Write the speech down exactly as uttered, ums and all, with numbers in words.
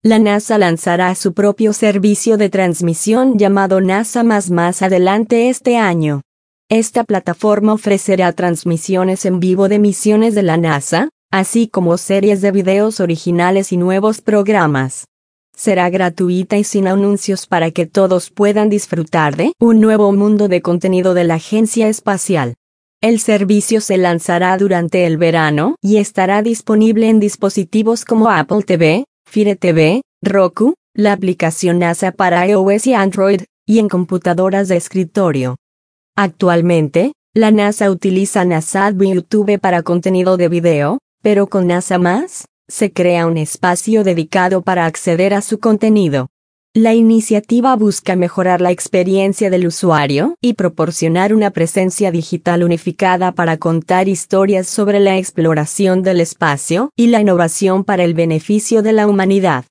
La NASA lanzará su propio servicio de transmisión llamado NASA más más adelante este año. Esta plataforma ofrecerá transmisiones en vivo de misiones de la NASA, así como series de videos originales y nuevos programas. Será gratuita y sin anuncios para que todos puedan disfrutar de un nuevo mundo de contenido de la agencia espacial. El servicio se lanzará durante el verano y estará disponible en dispositivos como Apple T V, Fire T V, Roku, la aplicación NASA para iOS y Android, y en computadoras de escritorio. Actualmente, la NASA utiliza NASA YouTube para contenido de video, pero con NASA más, se crea un espacio dedicado para acceder a su contenido. La iniciativa busca mejorar la experiencia del usuario y proporcionar una presencia digital unificada para contar historias sobre la exploración del espacio y la innovación para el beneficio de la humanidad.